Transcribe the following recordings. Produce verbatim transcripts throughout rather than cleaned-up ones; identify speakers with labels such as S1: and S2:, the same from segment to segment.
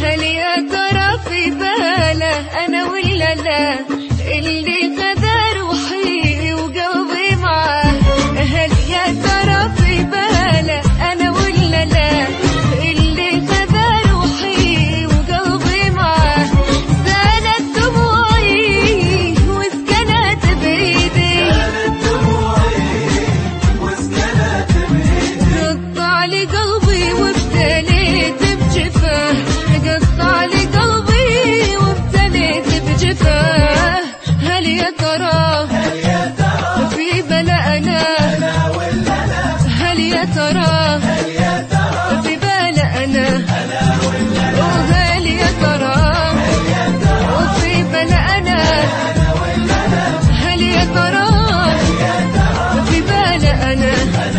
S1: هل يا ترى في باله أنا ولا لا اللي خذا روحي وقلبي معاه؟ هل يا ترى في باله أنا ولا لا اللي خذا روحي وقلبي معاه؟ زالت دموعي وسكنت بإيدي، قطع لي قلبي وابتليت بجفاه، قطع لي قلبي وابتليت بجفاه. هل يا ترى في بلا أنا؟ هل يا ترى في بلا أنا؟ وهل يا ترى في بلا أنا؟ هل يا ترى في بلا أنا؟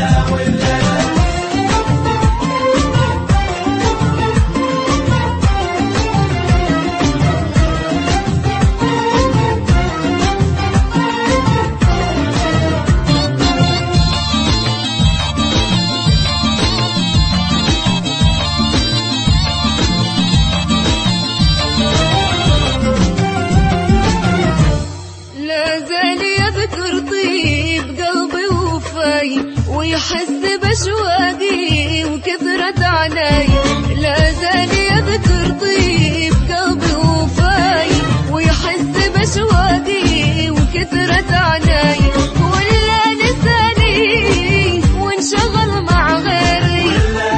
S1: ويحس بأشواقي وكثرة عناي، لا زال يذكر طيب قلبي وفاي، ويحس بأشواقي وكثرة عناي، ولا لساني وانشغل مع غيري،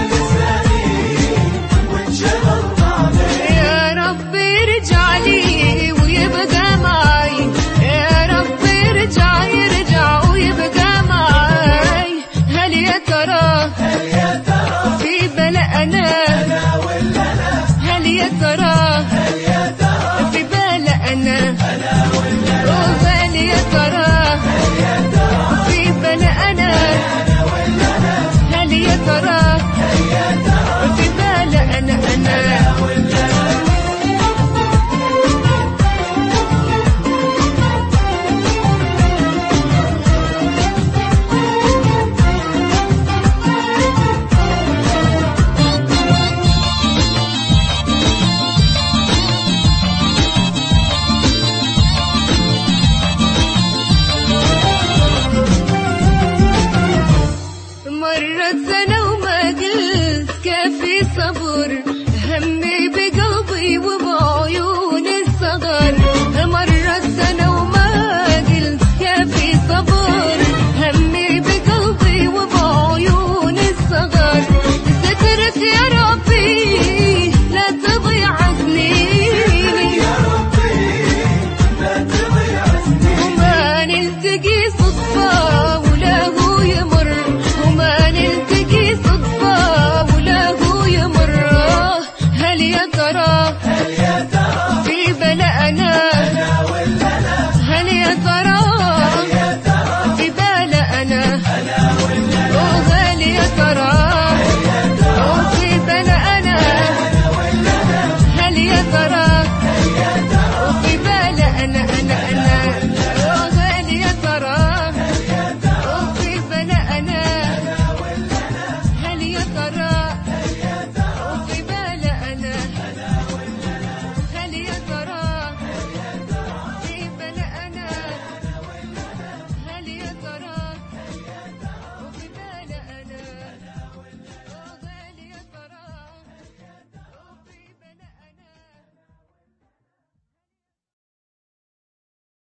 S1: يا ربي ارجع لي ويبقى معي، يا ربي ارجع يرجع ويبقى معي. هل يا ترى في بلا أنا؟ هل يا ترى في بلا أنا؟ وهل يا ترى في بلا أنا؟ هل يا ترى في بلا أنا؟ أنا مرت سنة وما قلت كافي صبر، همي بقلبي وبعيون الصغر. مرت سنة وما قلت كافي صبر، همي بقلبي وبعيون الصغر. سترك يا ربي لا تضيع سنيني، وما نلتقي صدفة